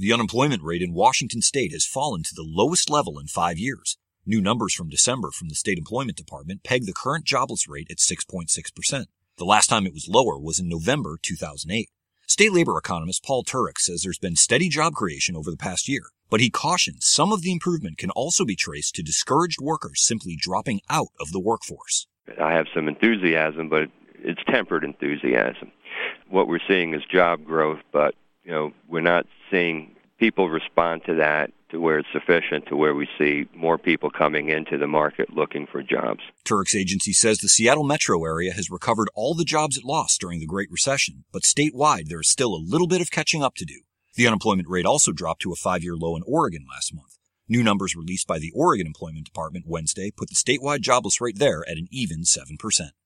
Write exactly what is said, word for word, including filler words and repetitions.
The unemployment rate in Washington state has fallen to the lowest level in five years. New numbers from December from the State Employment Department peg the current jobless rate at six point six percent. The last time it was lower was in November two thousand eight. State labor economist Paul Turek says there's been steady job creation over the past year, but he cautions some of the improvement can also be traced to discouraged workers simply dropping out of the workforce. I have some enthusiasm, but it's tempered enthusiasm. What we're seeing is job growth, but you know, we're not seeing people respond to that to where it's sufficient to where we see more people coming into the market looking for jobs. Turek's agency says the Seattle metro area has recovered all the jobs it lost during the Great Recession, but statewide there is still a little bit of catching up to do. The unemployment rate also dropped to a five-year low in Oregon last month. New numbers released by the Oregon Employment Department Wednesday put the statewide jobless rate there at an even seven percent.